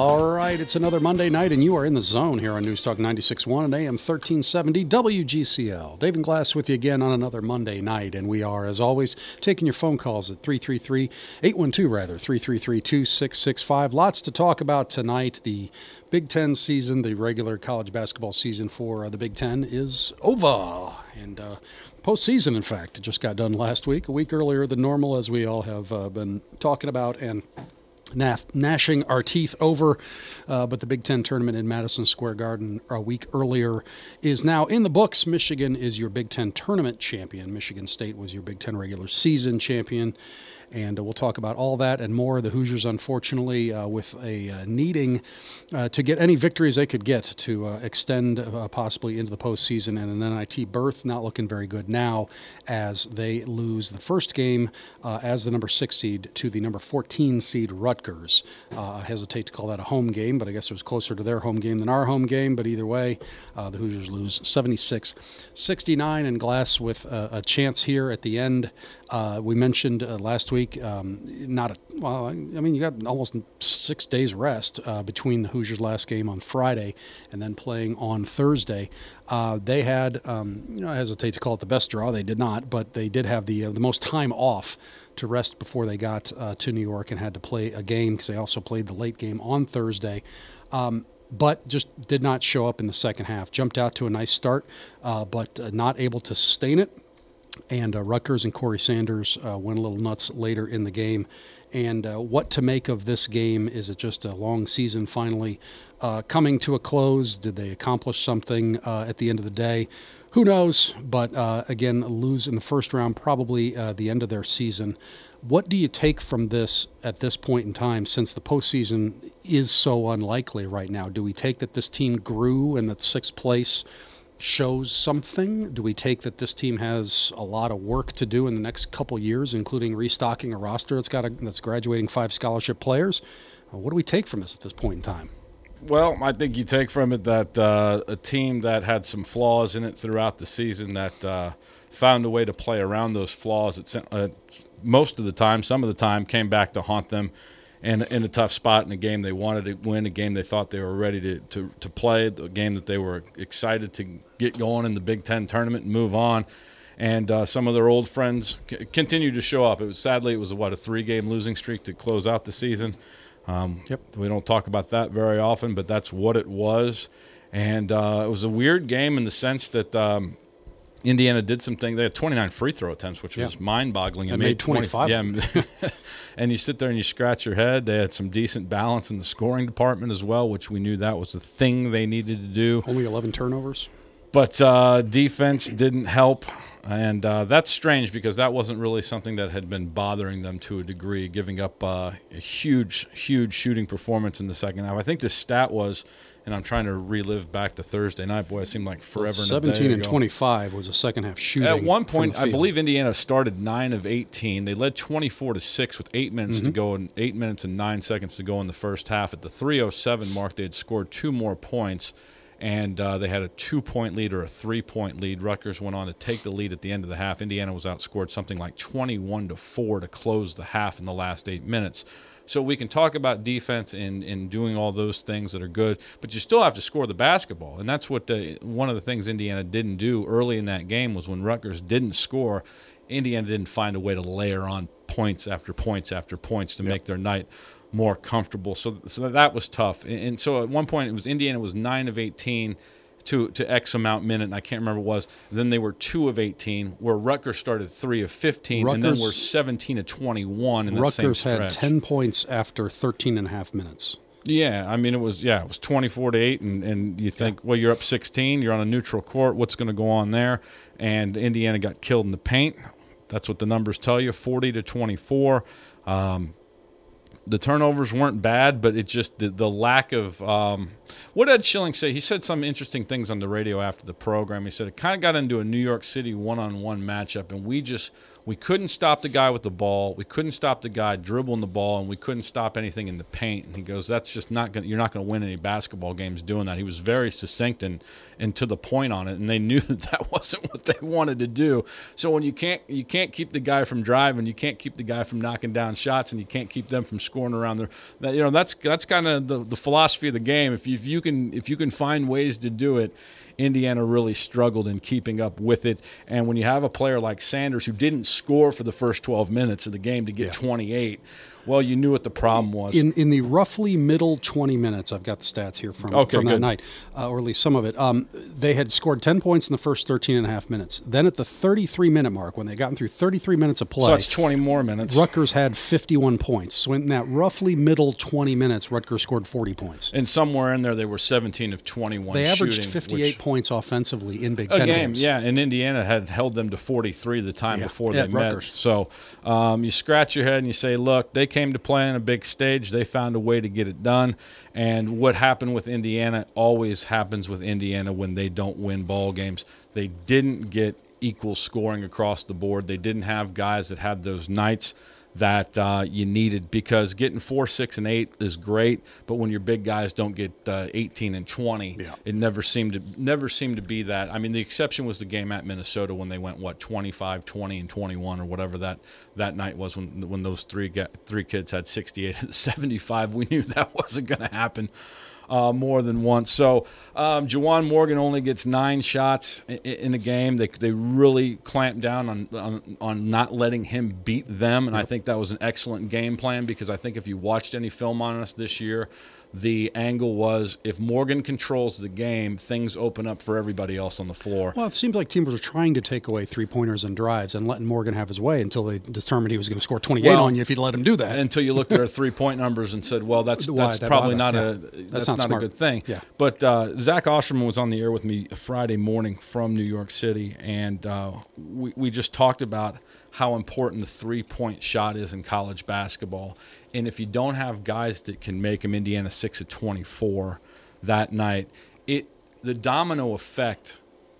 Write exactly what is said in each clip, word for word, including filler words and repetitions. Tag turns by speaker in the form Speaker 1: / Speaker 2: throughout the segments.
Speaker 1: All right, it's another Monday night, and you are in the zone here on News Talk ninety-six point one and A M thirteen seventy W G C L. Dave and Glass with you again on another Monday night, and we are, as always, taking your phone calls at three three three, eight one two, rather, three three three, two six six five. Lots to talk about tonight. The Big Ten season, the regular college basketball season for uh, the Big Ten is over, and uh, postseason, in fact, just got done last week, a week earlier than normal, as we all have uh, been talking about, and gnashing our teeth over, uh, but the Big Ten tournament in Madison Square Garden a week earlier is now in the books. Michigan is your Big Ten tournament champion. Michigan State was your Big Ten regular season champion. And uh, we'll talk about all that and more. The Hoosiers, unfortunately, uh, with a uh, needing uh, to get any victories they could get to uh, extend uh, possibly into the postseason, and an N I T berth, not looking very good now as they lose the first game uh, as the number six seed to the number fourteen seed Rutgers. Uh, I hesitate to call that a home game, but I guess it was closer to their home game than our home game. But either way, uh, the Hoosiers lose seventy-six sixty-nine, and Glass with uh, a chance here at the end. Uh, we mentioned uh, last week, um, not a, well, I mean, you got almost six days rest uh, between the Hoosiers' last game on Friday and then playing on Thursday. Uh, they had, um, you know, I hesitate to call it the best draw. They did not, but they did have the uh, the most time off to rest before they got uh, to New York and had to play a game, because they also played the late game on Thursday. Um, but just did not show up in the second half. Jumped out to a nice start, uh, but uh, not able to sustain it. And uh, Rutgers and Corey Sanders uh, went a little nuts later in the game. And uh, what to make of this game? Is it just a long season finally uh, coming to a close? Did they accomplish something uh, at the end of the day? Who knows? But uh, again, lose in the first round, probably uh, the end of their season. What do you take from this at this point in time, since the postseason is so unlikely right now? Do we take that this team grew and that sixth place shows something? Do we take that this team has a lot of work to do in the next couple years, including restocking a roster that's got a, that's graduating five scholarship players? Uh, what do we take from this at this point in time?
Speaker 2: Well, I think you take from it that uh, a team that had some flaws in it throughout the season that uh, found a way to play around those flaws at, uh, most of the time, some of the time, came back to haunt them in, in a tough spot in a game they wanted to win, a game they thought they were ready to, to, to play, a game that they were excited to get going in the Big Ten tournament and move on. And uh, some of their old friends c- continued to show up. It was sadly, it was, what, a three-game losing streak to close out the season. Um, yep. We don't talk about that very often, but that's what it was. And uh, it was a weird game in the sense that um, Indiana did some things. They had twenty-nine free throw attempts, which yeah. was mind-boggling.
Speaker 1: And made, made twenty-five.
Speaker 2: twenty, yeah, and you sit there and you scratch your head. They had some decent balance in the scoring department as well, which we knew that was the thing they needed to do.
Speaker 1: Only eleven turnovers.
Speaker 2: But uh, defense didn't help, and uh, that's strange because that wasn't really something that had been bothering them to a degree, giving up uh, a huge, huge shooting performance in the second half. I think the stat was, and I'm trying to relive back to Thursday night. Boy, it seemed like forever
Speaker 1: well,
Speaker 2: and a day
Speaker 1: seventeen and
Speaker 2: ago.
Speaker 1: twenty-five was a second-half shooting.
Speaker 2: At one point, I believe Indiana started nine of eighteen. They led twenty-four to six with eight minutes mm-hmm. to go and eight minutes and nine seconds to go in the first half. At the three oh seven mark, they had scored two more points. And uh, they had a two-point lead or a three-point lead. Rutgers went on to take the lead at the end of the half. Indiana was outscored something like twenty-one to four to close the half in the last eight minutes. So we can talk about defense and, and doing all those things that are good, but you still have to score the basketball. And that's what the, one of the things Indiana didn't do early in that game was when Rutgers didn't score, Indiana didn't find a way to layer on points after points after points to yep. make their night more comfortable. So so that was tough. And, and so at one point it was Indiana was nine of eighteen to, to X amount minute, and I can't remember what it was. Then they were two of eighteen, where Rutgers started three of fifteen, Rutgers, and then were seventeen of twenty-one in that
Speaker 1: Rutgers
Speaker 2: same stretch.
Speaker 1: Rutgers had ten points after thirteen and a half minutes.
Speaker 2: Yeah, I mean, it was yeah, it was twenty-four to eight, and, and you think, yeah. well, you're up sixteen, you're on a neutral court, what's going to go on there? And Indiana got killed in the paint. That's what the numbers tell you, forty to twenty-four. Um, The turnovers weren't bad, but it just the, the lack of um, what did Ed Schilling say? He said some interesting things on the radio after the program. He said it kind of got into a New York City one-on-one matchup, and we just we couldn't stop the guy with the ball. We couldn't stop the guy dribbling the ball, and we couldn't stop anything in the paint. And he goes, "That's just not going. You're not going to win any basketball games doing that." He was very succinct and and to the point on it, and they knew that that wasn't what they wanted to do. So when you can't you can't keep the guy from driving, you can't keep the guy from knocking down shots, and you can't keep them from scoring around there. That, you know, that's that's kind of the, the philosophy of the game. If you, if you can if you can find ways to do it, Indiana really struggled in keeping up with it. And when you have a player like Sanders who didn't score for the first twelve minutes of the game to get yeah. twenty-eight, well, you knew what the problem was.
Speaker 1: In in the roughly middle twenty minutes, I've got the stats here from,
Speaker 2: okay,
Speaker 1: from that
Speaker 2: good.
Speaker 1: night, uh, or at least some of it. Um, they had scored ten points in the first thirteen and a half minutes. Then at the thirty-three minute mark, when they gotten through thirty-three minutes of play,
Speaker 2: so that's twenty more minutes.
Speaker 1: Rutgers had fifty-one points. So in that roughly middle twenty minutes, Rutgers scored forty points.
Speaker 2: And somewhere in there, they were seventeen of twenty-one
Speaker 1: They averaged
Speaker 2: shooting,
Speaker 1: fifty-eight
Speaker 2: which,
Speaker 1: points offensively in Big Ten
Speaker 2: a game,
Speaker 1: games.
Speaker 2: yeah, and Indiana had held them to forty-three the time
Speaker 1: yeah.
Speaker 2: before
Speaker 1: yeah,
Speaker 2: they met.
Speaker 1: Rutgers.
Speaker 2: So um, you scratch your head and you say, look, they came to play on a big stage. They found a way to get it done. And what happened with Indiana always happens with Indiana when they don't win ball games. They didn't get equal scoring across the board. They didn't have guys that had those nights that uh, you needed, because getting four, six, and eight is great, but when your big guys don't get uh, eighteen and twenty,
Speaker 1: yeah.
Speaker 2: it never seemed to never seemed to be that. I mean, the exception was the game at Minnesota when they went what twenty-five, twenty, and twenty-one or whatever that, that night was when when those three get, three kids had sixty-eight and seventy-five. We knew that wasn't going to happen. Uh, more than once. So um, Juwan Morgan only gets nine shots in, in the game. They they really clamped down on, on on not letting him beat them, and yep. I think that was an excellent game plan, because I think if you watched any film on us this year, the angle was if Morgan controls the game, things open up for everybody else on the floor.
Speaker 1: Well, it seems like teams were trying to take away three-pointers and drives and letting Morgan have his way until they determined he was going to score twenty-eight
Speaker 2: well,
Speaker 1: on you if you'd let him do that.
Speaker 2: Until you looked at our three-point numbers and said, well, that's
Speaker 1: Why,
Speaker 2: that's
Speaker 1: that
Speaker 2: probably
Speaker 1: bother?
Speaker 2: not
Speaker 1: yeah.
Speaker 2: a
Speaker 1: that's,
Speaker 2: that's
Speaker 1: not,
Speaker 2: not a
Speaker 1: smart.
Speaker 2: good thing.
Speaker 1: Yeah.
Speaker 2: But uh, Zach Osterman was on the air with me Friday morning from New York City, and uh, we, we just talked about how important the three-point shot is in college basketball. And if you don't have guys that can make them, Indiana six of twenty-four that night, it the domino effect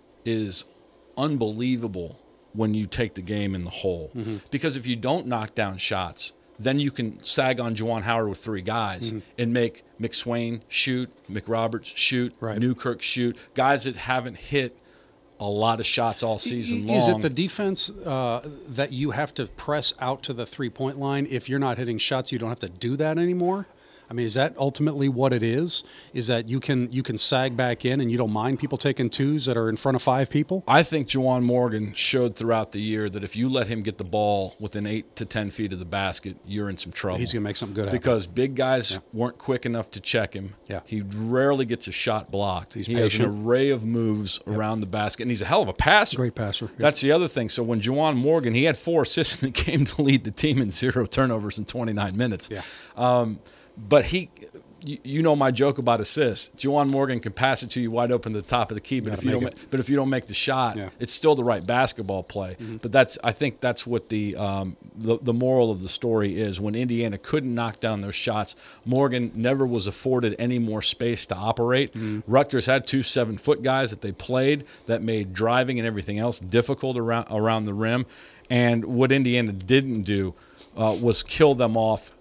Speaker 2: is unbelievable when you take the game in the hole. Mm-hmm. Because if you don't knock down shots, then you can sag on Juwan Howard with three guys mm-hmm. and make McSwain shoot, McRoberts shoot,
Speaker 1: right.
Speaker 2: Newkirk shoot, guys that haven't hit a lot of shots all season long.
Speaker 1: Is it the defense uh, that you have to press out to the three-point line? If you're not hitting shots, you don't have to do that anymore? I mean, is that ultimately what it is? Is that you can you can sag back in and you don't mind people taking twos that are in front of five people?
Speaker 2: I think Juwan Morgan showed throughout the year that if you let him get the ball within eight to ten feet of the basket, you're in some trouble.
Speaker 1: He's going to make something good happen.
Speaker 2: Because big guys
Speaker 1: yeah.
Speaker 2: weren't quick enough to check him.
Speaker 1: Yeah.
Speaker 2: He rarely gets a shot blocked.
Speaker 1: He's
Speaker 2: he
Speaker 1: patient.
Speaker 2: has an array of moves yep. around the basket, and he's a hell of a passer.
Speaker 1: Great passer. Yep.
Speaker 2: That's the other thing. So when Juwan Morgan, he had four assists in the game to lead the team in zero turnovers in twenty-nine minutes.
Speaker 1: Yeah.
Speaker 2: Um, but he... You, you know my joke about assists. Juwan Morgan can pass it to you wide open to the top of the key, but if you don't, but if you don't make the shot,
Speaker 1: yeah.
Speaker 2: it's still the right basketball play. Mm-hmm. But that's I think that's what the, um, the the moral of the story is. When Indiana couldn't knock down those shots, Morgan never was afforded any more space to operate. Mm-hmm. Rutgers had two seven foot guys that they played that made driving and everything else difficult around around the rim. And what Indiana didn't do uh, was kill them off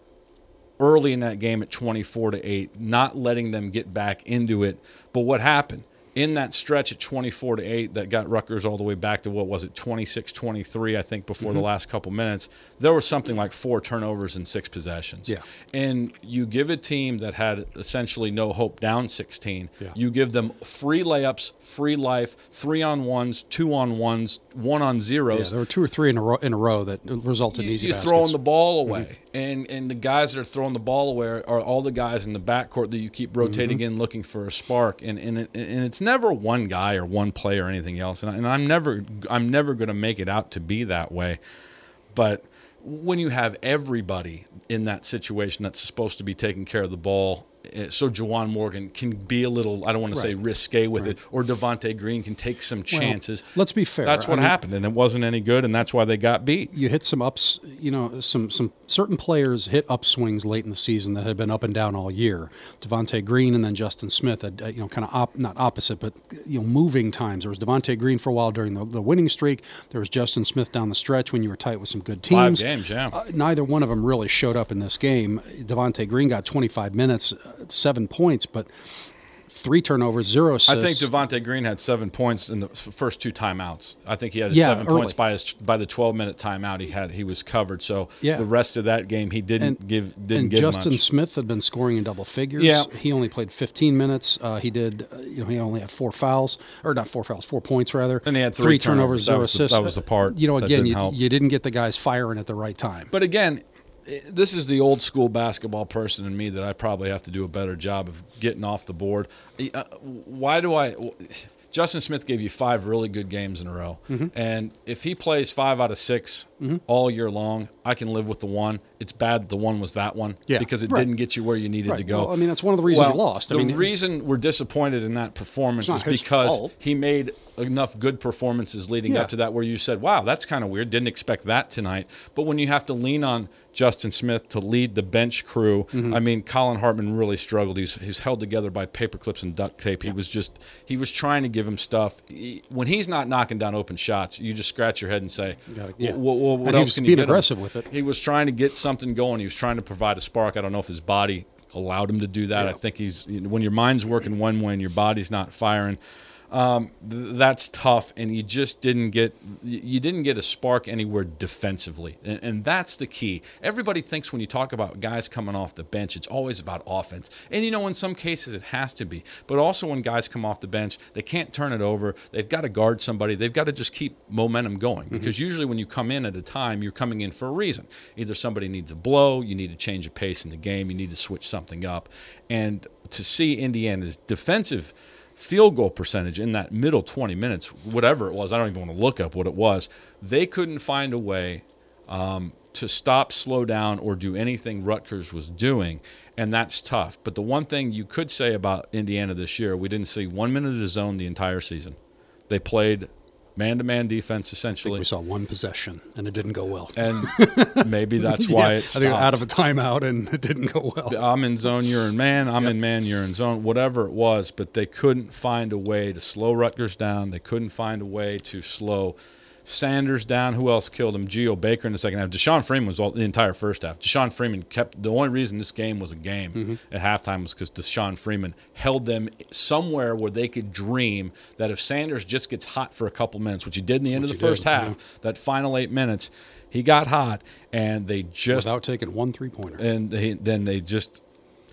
Speaker 2: early in that game at twenty-four to eight, not letting them get back into it. But what happened? In that stretch at twenty-four to eight that got Rutgers all the way back to, what was it, twenty-six twenty-three, I think, before mm-hmm. the last couple minutes, there was something like four turnovers in six possessions.
Speaker 1: Yeah.
Speaker 2: And you give a team that had essentially no hope down sixteen,
Speaker 1: yeah.
Speaker 2: you give them free layups, free life, three-on-ones, two-on-ones, one-on-zeros.
Speaker 1: Yeah, there were two or three in a row, in a row that resulted
Speaker 2: you,
Speaker 1: in easy
Speaker 2: You're
Speaker 1: baskets.
Speaker 2: throwing the ball away. Mm-hmm. And and the guys that are throwing the ball away are all the guys in the backcourt that you keep rotating mm-hmm. in looking for a spark. And and, it, and it's never one guy or one play or anything else. And, I, and I'm never I'm never going to make it out to be that way. But when you have everybody in that situation that's supposed to be taking care of the ball, so Juwan Morgan can be a little, I don't want to right. say risque with right. it, or Devontae Green can take some chances.
Speaker 1: Well, let's be fair.
Speaker 2: That's what I happened, mean, and it wasn't any good, and that's why they got beat.
Speaker 1: You hit some ups, you know, some some certain players hit upswings late in the season that had been up and down all year. Devontae Green and then Justin Smith had, uh, you know, kind of op, not opposite, but, you know, moving times. There was Devontae Green for a while during the, the winning streak. There was Justin Smith down the stretch when you were tight with some good teams.
Speaker 2: Five games, yeah.
Speaker 1: Uh, neither one of them really showed up in this game. Devontae Green got twenty-five minutes, uh, seven points, but three turnovers, zero assists.
Speaker 2: I think Devontae Green had seven points in the first two timeouts. I think he had
Speaker 1: yeah,
Speaker 2: seven
Speaker 1: early.
Speaker 2: points by his by the twelve-minute timeout. He had he was covered. So
Speaker 1: yeah.
Speaker 2: the rest of that game, he didn't
Speaker 1: and,
Speaker 2: give didn't
Speaker 1: and
Speaker 2: give
Speaker 1: Justin
Speaker 2: much.
Speaker 1: Smith had been scoring in double figures.
Speaker 2: Yeah.
Speaker 1: He only played fifteen minutes. Uh, he did, uh, you know, he only had four fouls, or not four fouls, four points rather.
Speaker 2: And he had three,
Speaker 1: three
Speaker 2: turnovers,
Speaker 1: turnovers, zero
Speaker 2: that was
Speaker 1: assists.
Speaker 2: The, that was the part.
Speaker 1: You know,
Speaker 2: that
Speaker 1: again,
Speaker 2: didn't
Speaker 1: you,
Speaker 2: help.
Speaker 1: you didn't get the guys firing at the right time.
Speaker 2: But again, this is the old school basketball person in me that I probably have to do a better job of getting off the board. Why do I? Justin Smith gave you five really good games in a row.
Speaker 1: Mm-hmm.
Speaker 2: And if he plays five out of six mm-hmm. all year long, I can live with the one. It's bad that the one was that one
Speaker 1: yeah,
Speaker 2: because it
Speaker 1: right.
Speaker 2: didn't get you where you needed
Speaker 1: right.
Speaker 2: to go.
Speaker 1: Well, I mean, that's one of the reasons
Speaker 2: well,
Speaker 1: you lost. I
Speaker 2: the
Speaker 1: mean,
Speaker 2: reason we're disappointed in that performance is because
Speaker 1: fault.
Speaker 2: he made enough good performances leading
Speaker 1: yeah.
Speaker 2: up to that where you said, wow, that's kind of weird. Didn't expect that tonight. But when you have to lean on Justin Smith to lead the bench crew, mm-hmm. I mean, Colin Hartman really struggled. He's, he's held together by paper clips and duct tape.
Speaker 1: Yeah.
Speaker 2: He was just, he was trying to give him stuff. He, when he's not knocking down open shots, you just scratch your head and say,
Speaker 1: gotta, yeah.
Speaker 2: what, what, what
Speaker 1: and
Speaker 2: else
Speaker 1: he
Speaker 2: can
Speaker 1: was
Speaker 2: you
Speaker 1: being
Speaker 2: get
Speaker 1: aggressive
Speaker 2: him?
Speaker 1: with it.
Speaker 2: He was trying to get something going. He was trying to provide a spark. I don't know if his body allowed him to do that.
Speaker 1: Yeah.
Speaker 2: I think he's, when your mind's working one way and your body's not firing, Um, th- that's tough, and you just didn't get you didn't get a spark anywhere defensively, and, and that's the key. Everybody thinks when you talk about guys coming off the bench, it's always about offense, and you know in some cases it has to be. But also when guys come off the bench, they can't turn it over. They've got to guard somebody. They've got to just keep momentum going mm-hmm. because usually when you come in at a time, you're coming in for a reason. Either somebody needs a blow, you need to change the pace in the game, you need to switch something up, and to see Indiana's defensive field goal percentage in that middle twenty minutes, whatever it was, I don't even want to look up what it was, they couldn't find a way um, to stop, slow down, or do anything Rutgers was doing, and that's tough. But the one thing you could say about Indiana this year, we didn't see one minute of the zone the entire season. They played man-to-man defense, essentially.
Speaker 1: I think we saw one possession, and it didn't go well.
Speaker 2: And maybe that's why
Speaker 1: yeah,
Speaker 2: it stopped.
Speaker 1: I think out of a timeout, and it didn't go well.
Speaker 2: I'm in zone, you're in man. I'm
Speaker 1: yep.
Speaker 2: in man, you're in zone. Whatever it was, but they couldn't find a way to slow Rutgers down. They couldn't find a way to slow Sanders down. Who else killed him? Geo Baker in the second half. Deshaun Freeman was all the entire first half. Deshaun Freeman kept the only reason this game was a game mm-hmm. at halftime was because Deshaun Freeman held them somewhere where they could dream that if Sanders just gets hot for a couple minutes, which he did in the end
Speaker 1: which
Speaker 2: of the first
Speaker 1: did,
Speaker 2: half,
Speaker 1: yeah.
Speaker 2: that final eight minutes, he got hot, and they just
Speaker 1: without taking one three pointer.
Speaker 2: And they, then they just.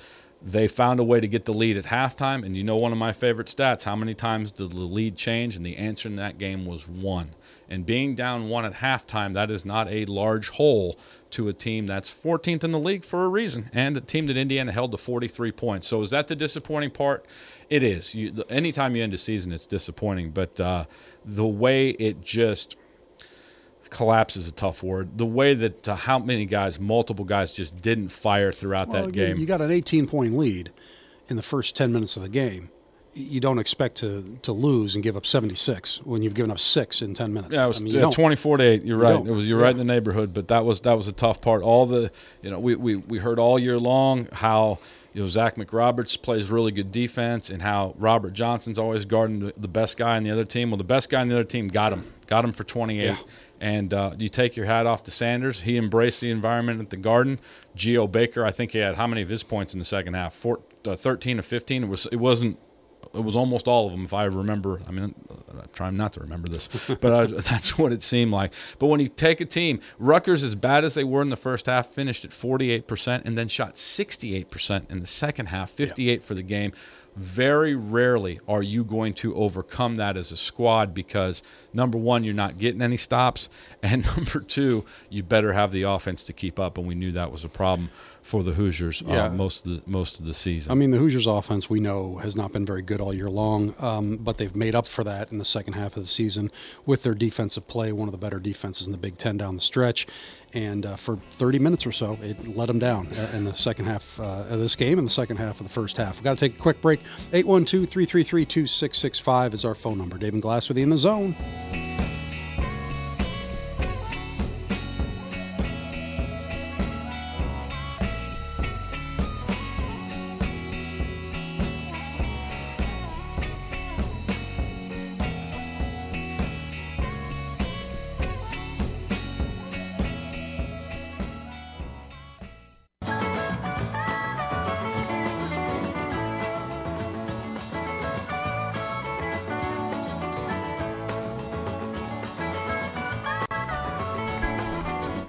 Speaker 2: They found a way to get the lead at halftime, and you know one of my favorite stats, how many times did the lead change? And the answer in that game was one. And being down one at halftime, that is not a large hole to a team that's fourteenth in the league for a reason, and a team that Indiana held to forty-three points. So is that the disappointing part? It is. You, anytime you end a season, it's disappointing. But uh, the way it just – collapse is a tough word. The way that uh, how many guys, multiple guys, just didn't fire throughout
Speaker 1: well,
Speaker 2: that
Speaker 1: again,
Speaker 2: game.
Speaker 1: You got an eighteen-point lead in the first ten minutes of the game. You don't expect to to lose and give up seventy-six when you've given up six in ten minutes.
Speaker 2: Yeah, it was
Speaker 1: I mean,
Speaker 2: uh, twenty-four to eight. You're
Speaker 1: you
Speaker 2: right.
Speaker 1: don't.
Speaker 2: It was you're
Speaker 1: yeah.
Speaker 2: right in the neighborhood, but that was that was a tough part. All the you know we we, we heard all year long how you know Zach McRoberts plays really good defense and how Robert Johnson's always guarding the best guy on the other team. Well, the best guy on the other team got him, got him for twenty-eight.
Speaker 1: Yeah.
Speaker 2: And uh, you take your hat off to Sanders. He embraced the environment at the Garden. Geo Baker, I think he had how many of his points in the second half? Four, uh, thirteen or fifteen. It was. It wasn't. It was almost all of them, if I remember. I mean, I'm trying not to remember this, but I, that's what it seemed like. But when you take a team, Rutgers, as bad as they were in the first half, finished at forty-eight percent and then shot sixty-eight percent in the second half, fifty-eight yeah. for the game. Very rarely are you going to overcome that as a squad because, number one, you're not getting any stops, and number two, you better have the offense to keep up, and we knew that was a problem for the Hoosiers
Speaker 1: yeah.
Speaker 2: uh, most of the most of the season.
Speaker 1: I mean, the Hoosiers' offense, we know, has not been very good all year long, um, but they've made up for that in the second half of the season with their defensive play, one of the better defenses in the Big Ten down the stretch. And uh, for thirty minutes or so, it let them down in the second half uh, of this game and the second half of the first half. We've got to take a quick break. eight one two, three three three, two six six five is our phone number. David Glass with you in the zone.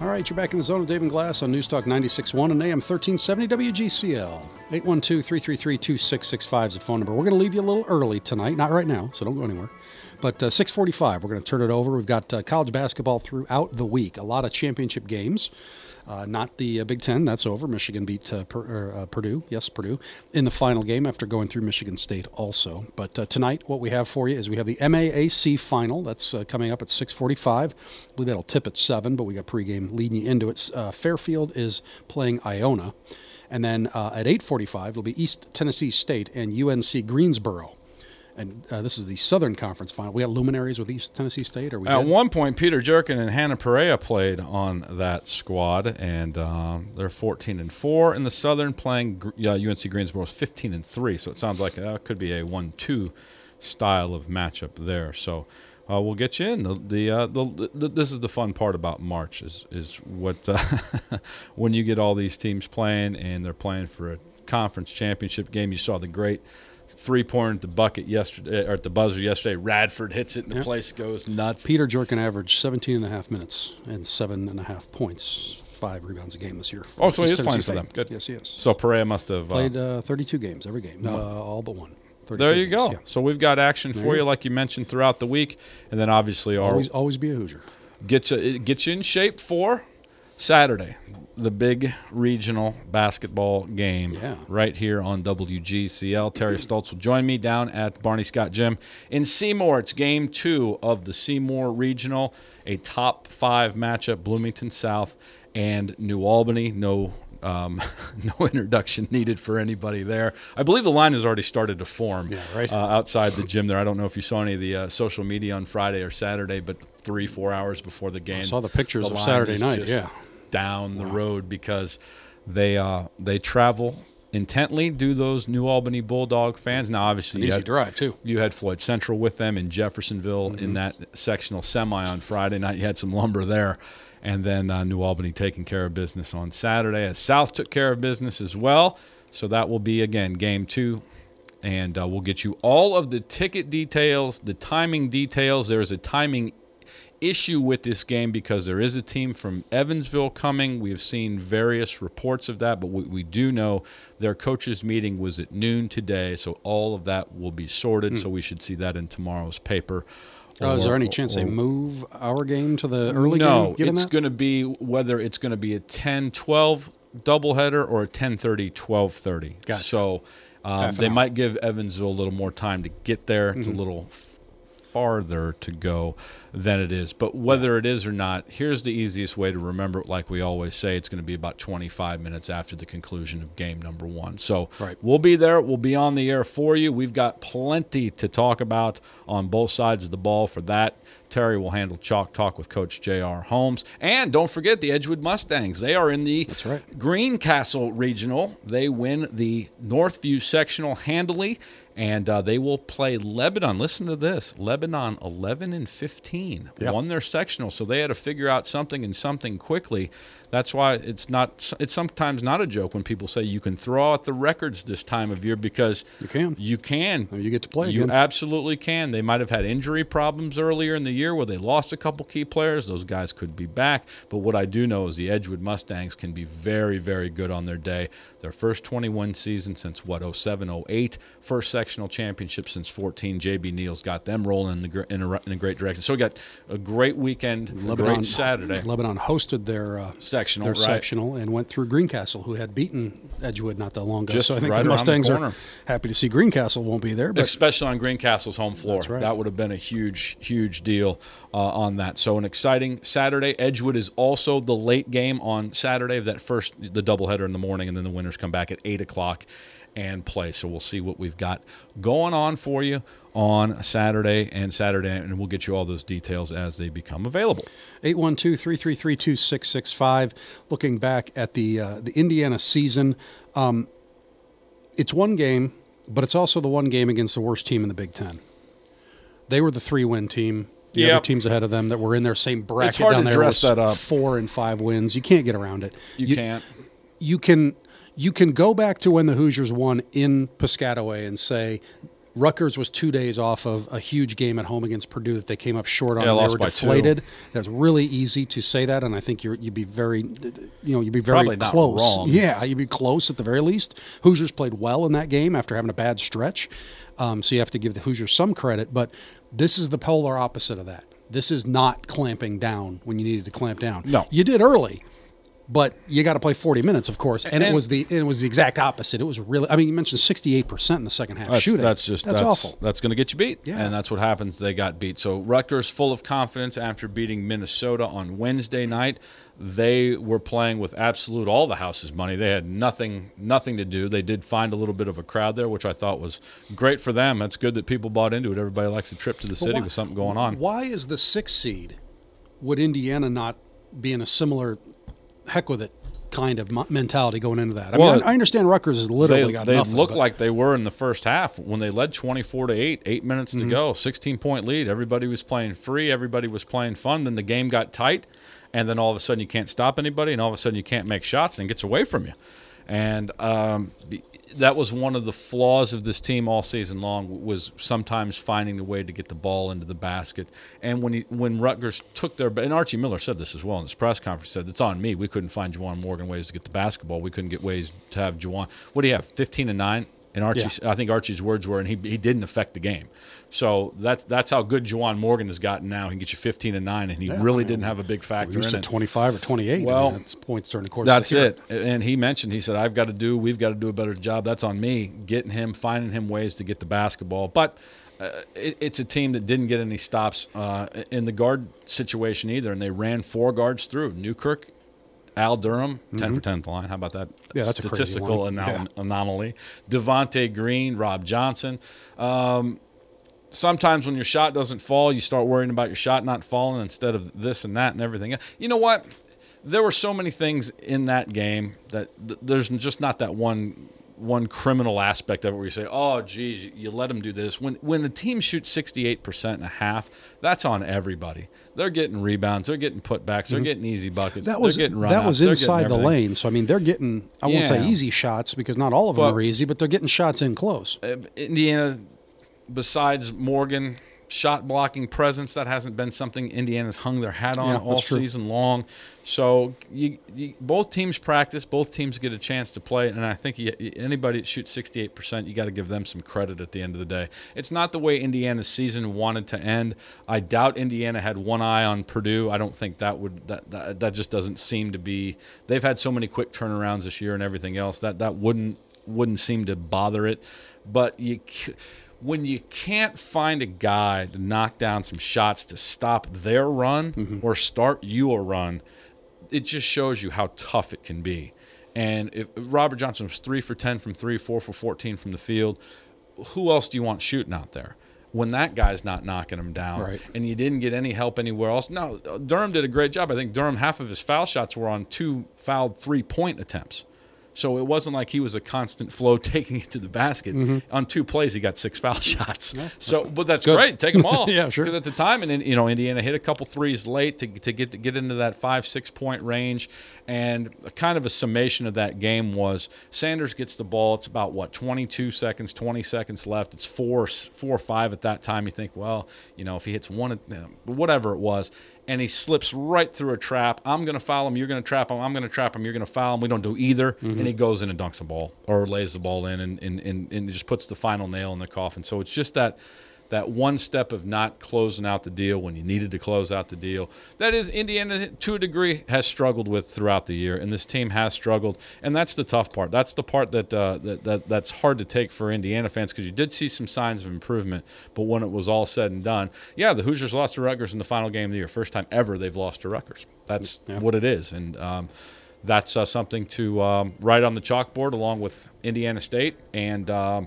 Speaker 1: All right, you're back in the zone with Dave and Glass on News Talk ninety-six point one and A M thirteen seventy W G C L. eight one two, three three three, two six six five is the phone number. We're going to leave you a little early tonight. Not right now, so don't go anywhere. But uh, six forty-five, we're going to turn it over. We've got uh, college basketball throughout the week. A lot of championship games. Uh, not the uh, Big Ten. That's over. Michigan beat uh, per, or, uh, Purdue. Yes, Purdue. In the final game after going through Michigan State also. But uh, tonight, what we have for you is we have the M A A C final. That's uh, coming up at six forty-five. I believe that'll tip at seven, but we got pregame leading you into it. Uh, Fairfield is playing Iona. And then uh, at eight forty-five, it'll be East Tennessee State and U N C Greensboro. And uh, this is the Southern Conference final. We got luminaries with East Tennessee State? Or we
Speaker 2: At
Speaker 1: did?
Speaker 2: one point, Peter Jerkin and Hannah Perea played on that squad, and um, they're fourteen and four in the Southern, playing uh, U N C Greensboro is fifteen and three. So it sounds like that uh, could be a one two style of matchup there. So uh, we'll get you in. The, the, uh, the, the this is the fun part about March is is what uh, when you get all these teams playing and they're playing for a conference championship game. You saw the great three-pointer at the bucket yesterday, or at the buzzer yesterday. Radford hits it, and
Speaker 1: yep.
Speaker 2: the place goes nuts.
Speaker 1: Peter Jerkin averaged seventeen and a half minutes and seven and a half points, five rebounds a game this year.
Speaker 2: Oh, so he
Speaker 1: East
Speaker 2: is playing
Speaker 1: Tennessee
Speaker 2: for them.
Speaker 1: State.
Speaker 2: Good.
Speaker 1: Yes, he is.
Speaker 2: So Perea must have
Speaker 1: Played
Speaker 2: uh,
Speaker 1: uh, thirty-two games, every game, uh, all but one.
Speaker 2: There you
Speaker 1: games,
Speaker 2: go.
Speaker 1: yeah.
Speaker 2: So we've got action
Speaker 1: There
Speaker 2: for
Speaker 1: you
Speaker 2: you,
Speaker 1: go.
Speaker 2: like you mentioned, throughout the week, and then obviously our
Speaker 1: Always, always be a Hoosier.
Speaker 2: get you get you in shape for Saturday, the big regional basketball game
Speaker 1: Yeah.
Speaker 2: right here on W G C L. Terry Stoltz will join me down at Barney Scott Gym in Seymour. It's game two of the Seymour Regional, a top five matchup, Bloomington South and New Albany. No um, no introduction needed for anybody there. I believe the line has already started to form
Speaker 1: Yeah, right.
Speaker 2: uh, outside the gym there. I don't know if you saw any of the uh, social media on Friday or Saturday, but three, four hours before the game.
Speaker 1: I saw the pictures
Speaker 2: the
Speaker 1: of
Speaker 2: line
Speaker 1: Saturday
Speaker 2: is
Speaker 1: night,
Speaker 2: just
Speaker 1: yeah.
Speaker 2: down the road because they uh, they travel intently, do those New Albany Bulldog fans. Now, obviously,
Speaker 1: An
Speaker 2: you
Speaker 1: easy
Speaker 2: had,
Speaker 1: drive, too.
Speaker 2: you had Floyd Central with them in Jeffersonville
Speaker 1: Mm-hmm.
Speaker 2: in that sectional semi on Friday night. You had some lumber there. And then uh, New Albany taking care of business on Saturday, as South took care of business as well. So that will be, again, game two. And uh, we'll get you all of the ticket details, the timing details. There is a timing issue with this game because there is a team from Evansville coming. We have seen various reports of that, but we, we do know their coaches' meeting was at noon today, so all of that will be sorted.
Speaker 1: Mm.
Speaker 2: So we should see that in tomorrow's paper.
Speaker 1: Oh, is there
Speaker 2: Or-
Speaker 1: any chance
Speaker 2: or-
Speaker 1: they move our game to the early
Speaker 2: no,
Speaker 1: game? given
Speaker 2: it's
Speaker 1: that?
Speaker 2: going to be whether it's going to be a ten twelve doubleheader or a ten thirty twelve thirty.
Speaker 1: Gotcha.
Speaker 2: So um,
Speaker 1: Half an
Speaker 2: they
Speaker 1: hour.
Speaker 2: might give Evansville a little more time to get there. It's
Speaker 1: Mhm.
Speaker 2: a little f- farther to go than it is. But whether it is or not, here's the easiest way to remember it. Like we always say, it's going to be about twenty-five minutes after the conclusion of game number one. So
Speaker 1: Right.
Speaker 2: we'll be there. We'll be on the air for you. We've got plenty to talk about on both sides of the ball for that. Terry will handle Chalk Talk with Coach J R. Holmes. And don't forget the Edgewood Mustangs. They are in the
Speaker 1: That's right.
Speaker 2: Greencastle Regional. They win the Northview Sectional handily, and uh, they will play Lebanon. Listen to this. Lebanon eleven and fifteen
Speaker 1: Yep.
Speaker 2: won their sectional, so they had to figure out something and something quickly. That's why it's not. It's sometimes not a joke when people say you can throw out the records this time of year because
Speaker 1: You can.
Speaker 2: You can.
Speaker 1: You get to play
Speaker 2: You
Speaker 1: again.
Speaker 2: absolutely can. They might have had injury problems earlier in the year where they lost a couple key players. Those guys could be back. But what I do know is the Edgewood Mustangs can be very, very good on their day. Their first twenty-one season since, what, oh seven oh eight. First sectional championship since fourteen. J B Neal's got them rolling in, the, gr- in, a, in a great direction. So we got a great weekend, a
Speaker 1: Lebanon,
Speaker 2: great Saturday.
Speaker 1: Lebanon hosted their uh,
Speaker 2: Sectional,
Speaker 1: their
Speaker 2: right.
Speaker 1: sectional and went through Greencastle, who had beaten Edgewood not that long ago.
Speaker 2: Just
Speaker 1: so I think
Speaker 2: right
Speaker 1: the
Speaker 2: around the
Speaker 1: Mustangs are
Speaker 2: corner.
Speaker 1: happy to see Greencastle won't be there. But
Speaker 2: Especially on Greencastle's home floor.
Speaker 1: That's right.
Speaker 2: That would have been a huge, huge deal uh, on that. So an exciting Saturday. Edgewood is also the late game on Saturday of that first, the doubleheader in the morning, and then the winners come back at eight o'clock and play. So we'll see what we've got going on for you on Saturday and Saturday, and we'll get you all those details as they become available.
Speaker 1: eight one two, three three three, two six six five. Looking back at the uh, the Indiana season, um, it's one game, but it's also the one game against the worst team in the Big Ten. They were the three-win team. The
Speaker 2: Yep.
Speaker 1: other teams ahead of them that were in their same bracket
Speaker 2: It's hard
Speaker 1: down
Speaker 2: to
Speaker 1: there
Speaker 2: dress
Speaker 1: was
Speaker 2: that up.
Speaker 1: four and five wins. You can't get around it.
Speaker 2: You, can't.
Speaker 1: You can you can go back to when the Hoosiers won in Piscataway and say, Rutgers was two days off of a huge game at home against Purdue that they came up short on.
Speaker 2: Yeah,
Speaker 1: and
Speaker 2: lost
Speaker 1: they were
Speaker 2: by
Speaker 1: deflated.
Speaker 2: two.
Speaker 1: That's really easy to say that, and I think you're, you'd be very, you know, you'd be very
Speaker 2: Probably not
Speaker 1: close.
Speaker 2: wrong.
Speaker 1: Yeah, you'd be close at the very least. Hoosiers played well in that game after having a bad stretch, um, so you have to give the Hoosiers some credit. But this is the polar opposite of that. This is not clamping down when you needed to clamp down.
Speaker 2: No,
Speaker 1: you did early. But you got to play forty minutes, of course, and,
Speaker 2: and
Speaker 1: it was the it was the exact opposite. It was really, I mean, you mentioned sixty-eight percent in the second half
Speaker 2: that's,
Speaker 1: shooting.
Speaker 2: That's just
Speaker 1: that's,
Speaker 2: that's
Speaker 1: awful.
Speaker 2: That's going to get you beat,
Speaker 1: yeah.
Speaker 2: And that's what happens. They got beat. So Rutgers full of confidence after beating Minnesota on Wednesday night. They were playing with absolute all the house's money. They had nothing nothing to do. They did find a little bit of a crowd there, which I thought was great for them. That's good that people bought into it. Everybody likes a trip to the city
Speaker 1: why,
Speaker 2: with something going on.
Speaker 1: Why is the sixth seed? Would Indiana not be in a similar heck with it kind of mentality going into that? I
Speaker 2: well,
Speaker 1: mean, I, I understand Rutgers has literally
Speaker 2: they,
Speaker 1: got
Speaker 2: they
Speaker 1: nothing.
Speaker 2: They looked
Speaker 1: but.
Speaker 2: like they were in the first half when they led twenty-four to eight, eight minutes
Speaker 1: mm-hmm.
Speaker 2: to go, sixteen-point lead. Everybody was playing free. Everybody was playing fun. Then the game got tight, and then all of a sudden you can't stop anybody, and all of a sudden you can't make shots, and it gets away from you. And um, that was one of the flaws of this team all season long, was sometimes finding a way to get the ball into the basket. And when he, when Rutgers took their – and Archie Miller said this as well in his press conference, said, it's on me. We couldn't find Juwan Morgan ways to get the basketball. We couldn't get ways to have Juwan – what do you have, fifteen and nine? And Archie, yeah. I think Archie's words were, and he he didn't affect the game. So that's that's how good Juwan Morgan has gotten now. He can get you fifteen and nine, and he
Speaker 1: yeah,
Speaker 2: really
Speaker 1: I mean,
Speaker 2: didn't have a big factor
Speaker 1: in
Speaker 2: it.
Speaker 1: it. twenty-five or twenty-eight.
Speaker 2: Well,
Speaker 1: I mean, that's points during the course.
Speaker 2: That's
Speaker 1: of the
Speaker 2: it. And he mentioned, he said, "I've got to do. We've got to do a better job. That's on me. Getting him, finding him ways to get the basketball." But uh, it, it's a team that didn't get any stops uh, in the guard situation either, and they ran four guards through. Newkirk, Al Durham, ten mm-hmm. for ten line. How about that?
Speaker 1: Yeah, that's
Speaker 2: statistical
Speaker 1: a crazy
Speaker 2: anom-
Speaker 1: yeah.
Speaker 2: anomaly. Devontae Green, Rob Johnson. Um, sometimes when your shot doesn't fall, you start worrying about your shot not falling instead of this and that and everything. You know what? There were so many things in that game that th- there's just not that one one criminal aspect of it where you say, oh, geez, you let them do this. When when a team shoots sixty-eight percent and a half, that's on everybody. They're getting rebounds. They're getting putbacks. They're mm-hmm. getting easy buckets.
Speaker 1: That was,
Speaker 2: they're getting run
Speaker 1: that was inside the
Speaker 2: everything.
Speaker 1: lane. So, I mean, they're getting, I won't
Speaker 2: yeah.
Speaker 1: say easy shots because not all of them
Speaker 2: but,
Speaker 1: are easy, but they're getting shots in close.
Speaker 2: Uh, Indiana, besides Morgan, shot blocking presence, that hasn't been something Indiana's hung their hat on
Speaker 1: yeah,
Speaker 2: all season long. So you, you, both teams practice, both teams get a chance to play, and I think you, anybody that shoots sixty-eight percent, you got to give them some credit at the end of the day. It's not the way Indiana's season wanted to end. I doubt Indiana had one eye on Purdue. I don't think that would that that, that just doesn't seem to be. They've had so many quick turnarounds this year and everything else that that wouldn't wouldn't seem to bother it. But you. When you can't find a guy to knock down some shots to stop their run mm-hmm. or start you a run, it just shows you how tough it can be. And if Robert Johnson was three for ten from three, four for fourteen from the field, who else do you want shooting out there? When that guy's not knocking them down,
Speaker 1: right.
Speaker 2: and you didn't get any help anywhere else. No, Durham did a great job. I think Durham, half of his foul shots were on two fouled three-point attempts. So it wasn't like he was a constant flow taking it to the basket. Mm-hmm. On two plays, he got six foul shots. Yeah. So, but that's
Speaker 1: Good.
Speaker 2: great. Take them all.
Speaker 1: Yeah, sure.
Speaker 2: Because at the time, and you know, Indiana hit a couple threes late to to get to get into that five six point range, and a kind of a summation of that game was Sanders gets the ball. It's about what twenty-two seconds, twenty seconds left. It's four four or five at that time. You think, well, you know, if he hits one, whatever it was. And he slips right through a trap. I'm going to foul him. You're going to trap him. I'm going to trap him. You're going to foul him. We don't do either. Mm-hmm. And he goes in and dunks the ball or lays the ball in and, and, and, and just puts the final nail in the coffin. So it's just that that one step of not closing out the deal when you needed to close out the deal. That is, Indiana, to a degree, has struggled with throughout the year, and this team has struggled, and that's the tough part. That's the part that uh, that, that that's hard to take for Indiana fans because you did see some signs of improvement, but when it was all said and done, yeah, the Hoosiers lost to Rutgers in the final game of the year. First time ever they've lost to Rutgers. That's yeah. what it is, and um, that's uh, something to um, write on the chalkboard along with Indiana State and um,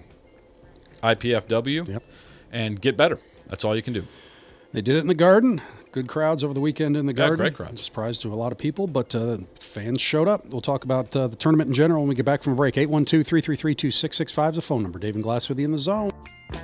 Speaker 2: I P F W.
Speaker 1: Yep.
Speaker 2: And get better. That's all you can do.
Speaker 1: They did it in the Garden. Good crowds over the weekend in the
Speaker 2: yeah,
Speaker 1: Garden.
Speaker 2: Great crowds.
Speaker 1: Surprise to a lot of people, but uh, fans showed up. We'll talk about uh, the tournament in general when we get back from a break. eight one two, three three three, two six six five is the phone number. Dave and Glass with you in the zone.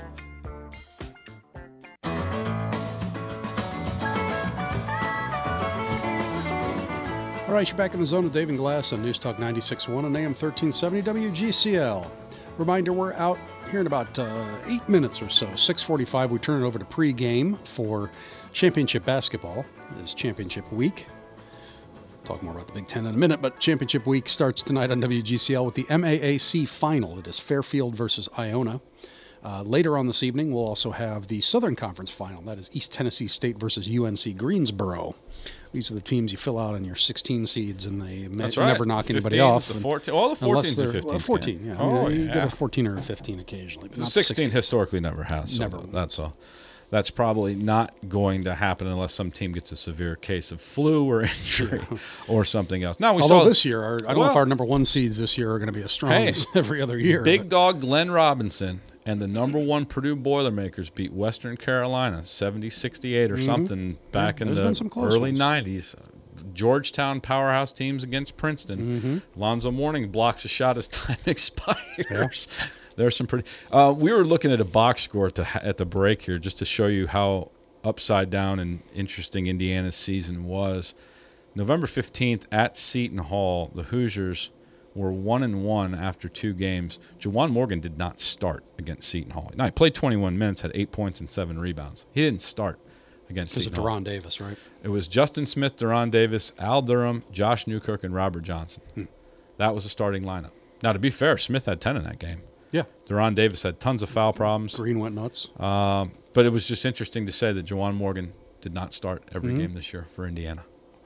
Speaker 1: All right, you're back in the zone with Dave and Glass on News Talk ninety-six point one and A M thirteen seventy W G C L. Reminder, we're out here in about uh, eight minutes or so. six forty-five, we turn it over to pregame for championship basketball. This is championship week. Talk more about the Big Ten in a minute, but championship week starts tonight on W G C L with the M A A C final. It is Fairfield versus Iona. Uh, later on this evening, we'll also have the Southern Conference final. That is East Tennessee State versus U N C Greensboro. These are the teams you fill out on your sixteen seeds, and they ma-
Speaker 2: That's right.
Speaker 1: never knock anybody
Speaker 2: fifteen,
Speaker 1: off.
Speaker 2: The
Speaker 1: and,
Speaker 2: fourteen, all the fourteens are fifteen.
Speaker 1: Well, fourteen, yeah. I
Speaker 2: Oh,
Speaker 1: mean, you
Speaker 2: yeah.
Speaker 1: get a fourteen or a fifteen occasionally. But not
Speaker 2: sixteen
Speaker 1: sixteen.
Speaker 2: historically never has. So
Speaker 1: Never.
Speaker 2: That's all. That's probably not going to happen unless some team gets a severe case of flu or injury or something else. Now we
Speaker 1: Although
Speaker 2: saw
Speaker 1: this year, our, I don't know if
Speaker 2: well,
Speaker 1: our number one seeds this year are going to be as strong
Speaker 2: Hey,
Speaker 1: as every other year.
Speaker 2: Big
Speaker 1: but-
Speaker 2: dog Glenn Robinson and the number one Purdue Boilermakers beat Western Carolina seventy sixty-eight or something back
Speaker 1: Yeah,
Speaker 2: in
Speaker 1: there's been
Speaker 2: the
Speaker 1: some close
Speaker 2: early
Speaker 1: ones.
Speaker 2: nineties. Georgetown powerhouse teams against Princeton.
Speaker 1: Mm-hmm.
Speaker 2: Lonzo Mourning blocks a shot as time expires. There's some pretty. Uh, we were looking at a box score at the at the break here just to show you how upside down and interesting Indiana's season was. November fifteenth at Seton Hall, the Hoosiers were one and one after two games. Juwan Morgan did not start against Seton Hall. Now he played twenty-one minutes, had eight points and seven rebounds. He didn't start against
Speaker 1: This is
Speaker 2: Seton Hall.
Speaker 1: Deron Davis, right?
Speaker 2: It was Justin Smith, Deron Davis, Al Durham, Josh Newkirk, and Robert Johnson.
Speaker 1: Hmm.
Speaker 2: That was the starting lineup. Now, to be fair, Smith had ten in that game.
Speaker 1: Yeah.
Speaker 2: Deron Davis had tons of foul problems.
Speaker 1: Green went nuts.
Speaker 2: Um, but it was just interesting to say that Juwan Morgan did not start every
Speaker 1: Mm-hmm.
Speaker 2: game this year for Indiana.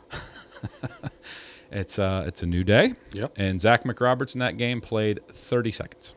Speaker 2: it's uh, it's a new day.
Speaker 1: Yep.
Speaker 2: And Zach McRoberts in that game played thirty seconds.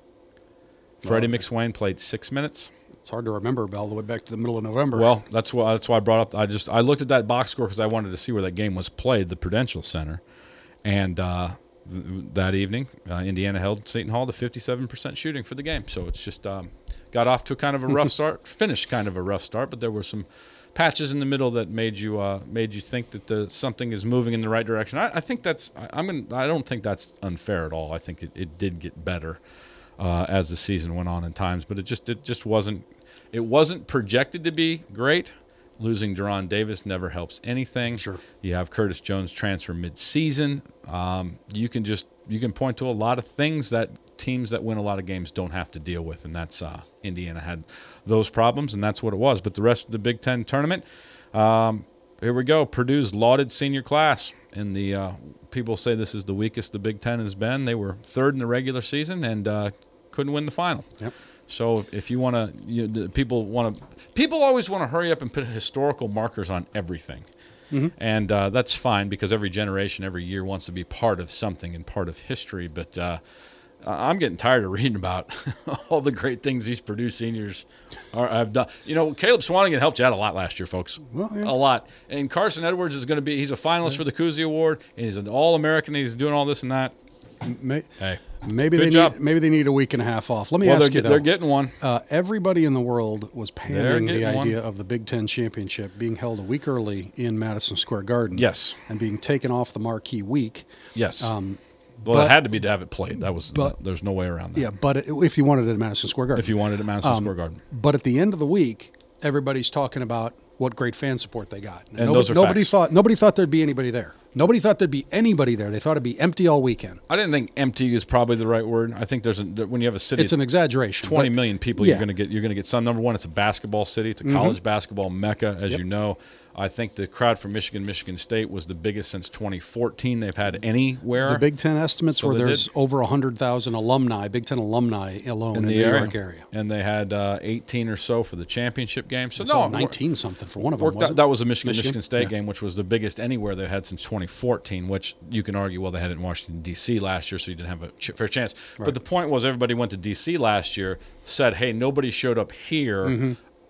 Speaker 2: Freddie
Speaker 1: Wow.
Speaker 2: McSwain played six minutes.
Speaker 1: It's hard to remember all the way back to the middle of November.
Speaker 2: Well, that's why that's why I brought up. I just I looked at that box score because I wanted to see where that game was played, the Prudential Center, and uh, th- that evening, uh, Indiana held Seton Hall to fifty-seven percent shooting for the game. So it's just um, got off to kind of a rough start, finished kind of a rough start, but there were some patches in the middle that made you uh, made you think that the, something is moving in the right direction. I, I think that's I, I'm gonna, I don't think that's unfair at all. I think it, it did get better uh, as the season went on in times, but it just it just wasn't. It wasn't projected to be great. Losing Deron Davis never helps anything.
Speaker 1: Sure.
Speaker 2: You have Curtis Jones transfer mid-season. Um, you can just you can point to a lot of things that teams that win a lot of games don't have to deal with, and that's uh, Indiana had those problems, and that's what it was. But the rest of the Big Ten tournament, um, here we go. Purdue's lauded senior class. In the uh, people say this is the weakest the Big Ten has been. They were third in the regular season and uh, couldn't win the final.
Speaker 1: Yep.
Speaker 2: So if you want to, you know, people want to, people always want to hurry up and put historical markers on everything.
Speaker 1: Mm-hmm.
Speaker 2: And uh, that's fine because every generation, every year wants to be part of something and part of history. But uh, I'm getting tired of reading about all the great things these Purdue seniors are, have done. You know, Caleb Swanigan helped you out a lot last year, folks.
Speaker 1: Well, yeah.
Speaker 2: A lot. And Carson Edwards is going to be, he's a finalist yeah. for the Cousy Award. And he's an All-American. He's doing all this and that.
Speaker 1: May,
Speaker 2: hey.
Speaker 1: Maybe
Speaker 2: Good
Speaker 1: they
Speaker 2: job.
Speaker 1: need maybe they need a week and a half off. Let me
Speaker 2: well,
Speaker 1: ask
Speaker 2: they're,
Speaker 1: you though.
Speaker 2: They're getting one.
Speaker 1: Uh, everybody in the world was pandering the
Speaker 2: getting
Speaker 1: idea
Speaker 2: one.
Speaker 1: of the Big Ten championship being held a week early in Madison Square Garden.
Speaker 2: Yes.
Speaker 1: And being taken off the marquee week.
Speaker 2: Yes.
Speaker 1: Um,
Speaker 2: well,
Speaker 1: but,
Speaker 2: it had to be to have it played. That was.
Speaker 1: but,
Speaker 2: uh, there's no way around that.
Speaker 1: Yeah, but it, if you wanted it at Madison Square Garden.
Speaker 2: If you wanted it at Madison
Speaker 1: Um,
Speaker 2: Square Garden.
Speaker 1: But at the end of the week, everybody's talking about what great fan support they got.
Speaker 2: And
Speaker 1: nobody,
Speaker 2: those are
Speaker 1: nobody
Speaker 2: facts.
Speaker 1: thought nobody thought there'd be anybody there. Nobody thought there'd be anybody there. They thought it'd be empty all weekend.
Speaker 2: I didn't think empty is probably the right word. I think there's a, when you have a city,
Speaker 1: It's an exaggeration.
Speaker 2: twenty
Speaker 1: but-
Speaker 2: million people.
Speaker 1: yeah.
Speaker 2: You're gonna get. You're gonna get some. Number one, it's a basketball city. It's a
Speaker 1: Mm-hmm.
Speaker 2: college basketball mecca, as
Speaker 1: Yep.
Speaker 2: you know. I think the crowd from Michigan, Michigan State was the biggest since twenty fourteen they've had anywhere.
Speaker 1: The Big Ten estimates
Speaker 2: So
Speaker 1: were
Speaker 2: they
Speaker 1: there's
Speaker 2: did.
Speaker 1: over one hundred thousand alumni, Big Ten alumni alone in,
Speaker 2: in
Speaker 1: the,
Speaker 2: the
Speaker 1: New
Speaker 2: area.
Speaker 1: York area.
Speaker 2: And they had uh, eighteen or so for the championship game. So
Speaker 1: I saw
Speaker 2: no,
Speaker 1: nineteen something for one of them.
Speaker 2: Worked
Speaker 1: Was
Speaker 2: out,
Speaker 1: it?
Speaker 2: that was a Michigan
Speaker 1: Michigan?
Speaker 2: Michigan State
Speaker 1: Yeah.
Speaker 2: game, which was the biggest anywhere they had since twenty fourteen. Which you can argue, well, they had it in Washington D C last year, so you didn't have a ch- fair chance.
Speaker 1: Right.
Speaker 2: But the point was, everybody went to D C last year, said, "Hey, nobody showed up here.
Speaker 1: Mm-hmm.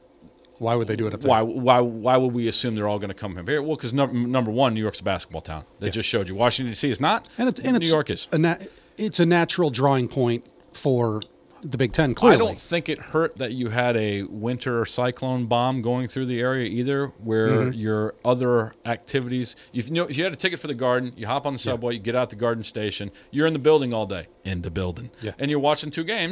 Speaker 1: Why would they do it up there?
Speaker 2: Why? Why? Why would we assume they're all going to come here? Well, because number, number one, New York's a basketball town. They
Speaker 1: Yeah.
Speaker 2: just showed you. Washington D C is not,
Speaker 1: And it's and
Speaker 2: New
Speaker 1: it's
Speaker 2: York is.
Speaker 1: A na- it's a natural drawing point for the Big Ten. Clearly,
Speaker 2: I don't think it hurt that you had a winter cyclone bomb going through the area either, where
Speaker 1: Mm-hmm.
Speaker 2: your other activities, if you, know, if you had a ticket for the Garden, you hop on the subway, you get out the Garden station, you're in the building all day, in the building,
Speaker 1: Yeah.
Speaker 2: and you're watching two games,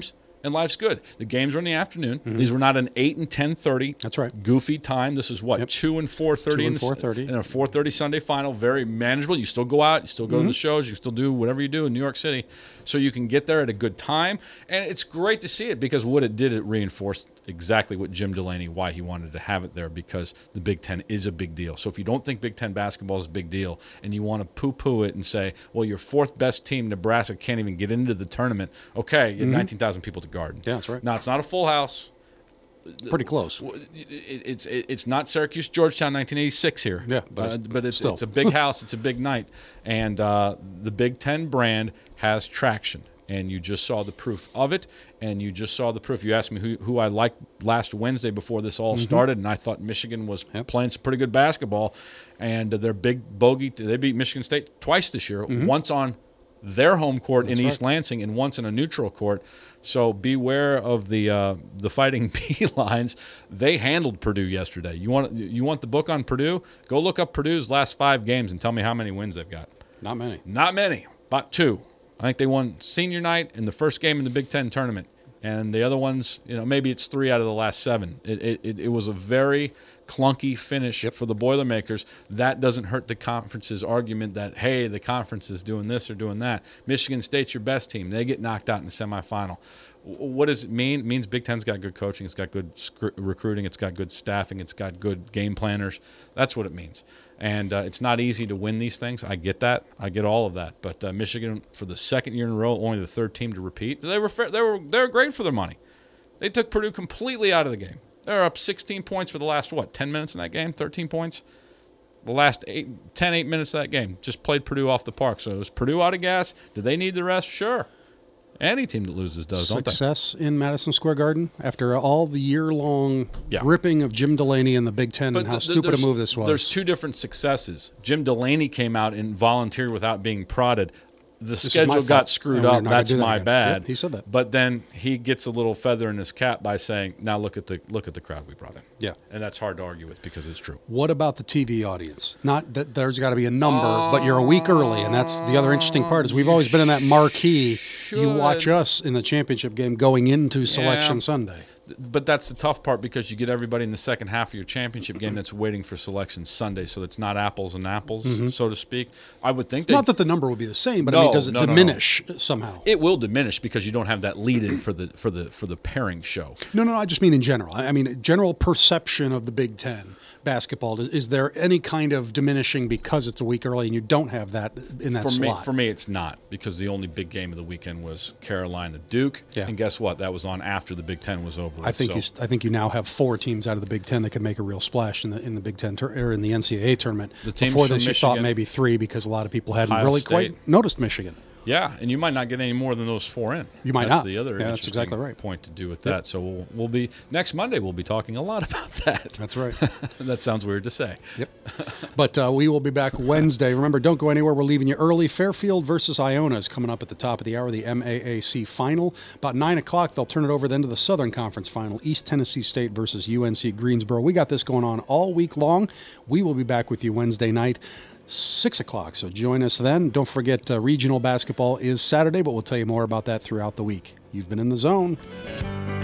Speaker 2: and life's good. The games were in the afternoon. Mm-hmm. These were not an eight and ten thirty.
Speaker 1: That's right.
Speaker 2: Goofy time. This is what
Speaker 1: yep.
Speaker 2: two and four thirty.
Speaker 1: Two and
Speaker 2: in
Speaker 1: four thirty.
Speaker 2: In a four thirty Sunday final. Very manageable. You still go out. You still go mm-hmm. to the shows. You still do whatever you do in New York City, so you can get there at a good time. And it's great to see it because what it did, it reinforced exactly what Jim Delaney, why he wanted to have it there, because the Big Ten is a big deal. So if you don't think Big Ten basketball is a big deal and you want to poo-poo it and say, well, your fourth best team, Nebraska, can't even get into the tournament, okay, you had mm-hmm. nineteen thousand people to Garden.
Speaker 1: Yeah, that's right.
Speaker 2: Now, it's not a full house.
Speaker 1: Pretty close.
Speaker 2: It's it's not Syracuse, Georgetown, nineteen eighty-six here.
Speaker 1: Yeah, but,
Speaker 2: uh, but it's
Speaker 1: still.
Speaker 2: it's a big house. It's a big night, and uh, the Big Ten brand has traction, and you just saw the proof of it. And you just saw the proof. You asked me who, who I liked last Wednesday before this all mm-hmm. started, and I thought Michigan was yep. playing some pretty good basketball, and uh, their big bogey. They beat Michigan State twice this year. Mm-hmm. Once on their home court That's in right. East Lansing, and once in a neutral court. So beware of the uh, the Fighting Beelines. They handled Purdue yesterday. You want you want the book on Purdue? Go look up Purdue's last five games and tell me how many wins they've got.
Speaker 1: Not many.
Speaker 2: Not many. About two. I think they won senior night in the first game in the Big Ten tournament. And the other ones, you know, maybe it's three out of the last seven. It it, it was a very clunky finish yep. for the Boilermakers. That doesn't hurt the conference's argument that, hey, the conference is doing this or doing that. Michigan State's your best team. They get knocked out in the semifinal. What does it mean? It means Big Ten's got good coaching. It's got good sc- recruiting. It's got good staffing. It's got good game planners. That's what it means. And uh, it's not easy to win these things. I get that. I get all of that. But uh, Michigan, for the second year in a row, only the third team to repeat. They were fair, they were they were great for their money. They took Purdue completely out of the game. They were up sixteen points for the last what ten minutes in that game. thirteen points. The last eight, ten, eight minutes of that game just played Purdue off the park. So it was Purdue out of gas. Do they need the rest? Sure. Any team that loses does, don't they?
Speaker 1: Success in Madison Square Garden after all the year-long
Speaker 2: yeah.
Speaker 1: ripping of Jim Delaney and the Big Ten
Speaker 2: but
Speaker 1: and how
Speaker 2: th-
Speaker 1: stupid a move this was.
Speaker 2: There's two different successes. Jim Delaney came out and volunteered without being prodded. The
Speaker 1: this
Speaker 2: schedule got screwed up. That's
Speaker 1: that
Speaker 2: my
Speaker 1: again.
Speaker 2: bad.
Speaker 1: Yep, he said that.
Speaker 2: But then he gets a little feather in his cap by saying, "Now look at the look at the crowd we brought in."
Speaker 1: Yeah,
Speaker 2: and that's hard to argue with because it's true.
Speaker 1: What about the T V audience? Not that there's got to be a number, uh, but you're a week early, and that's the other interesting part. Is we've always been in that marquee.
Speaker 2: Should.
Speaker 1: You watch us in the championship game going into Selection
Speaker 2: yeah.
Speaker 1: Sunday.
Speaker 2: But that's the tough part because you get everybody in the second half of your championship game that's waiting for Selection Sunday, so it's not apples and apples, mm-hmm. so to speak. I would think that
Speaker 1: not that the number would be the same, but
Speaker 2: no,
Speaker 1: I mean, does it
Speaker 2: no,
Speaker 1: diminish
Speaker 2: no, no.
Speaker 1: somehow?
Speaker 2: It will diminish because you don't have that lead-in for the for the for the pairing show.
Speaker 1: No, no, I just mean in general. I mean, general perception of the Big Ten basketball. Is, is there any kind of diminishing because it's a week early and you don't have that in that
Speaker 2: for
Speaker 1: slot?
Speaker 2: Me, for me, it's not because the only big game of the weekend was Carolina Duke,
Speaker 1: yeah.
Speaker 2: and guess what? That was on after the Big Ten was over.
Speaker 1: I think
Speaker 2: so.
Speaker 1: you. I think you now have four teams out of the Big Ten that could make a real splash in the in the Big Ten tur- or in the N C double A tournament.
Speaker 2: The teams
Speaker 1: Before this, you
Speaker 2: Michigan,
Speaker 1: thought maybe three because a lot of people hadn't
Speaker 2: Ohio
Speaker 1: really
Speaker 2: State.
Speaker 1: quite noticed Michigan.
Speaker 2: Yeah, and you might not get any more than those four in.
Speaker 1: You might
Speaker 2: that's
Speaker 1: not.
Speaker 2: The other
Speaker 1: yeah,
Speaker 2: interesting
Speaker 1: that's exactly right.
Speaker 2: point to do with
Speaker 1: yep.
Speaker 2: that. So we'll, we'll be next Monday. We'll be talking a lot about that.
Speaker 1: That's right.
Speaker 2: That sounds weird to say.
Speaker 1: Yep. But uh, we will be back Wednesday. Remember, don't go anywhere. We're leaving you early. Fairfield versus Iona is coming up at the top of the hour. The M A A C final about nine o'clock. They'll turn it over then to the Southern Conference final. East Tennessee State versus U N C Greensboro. We got this going on all week long. We will be back with you Wednesday night. six o'clock, so join us then. Don't forget, uh, regional basketball is Saturday, but we'll tell you more about that throughout the week. You've been in the zone.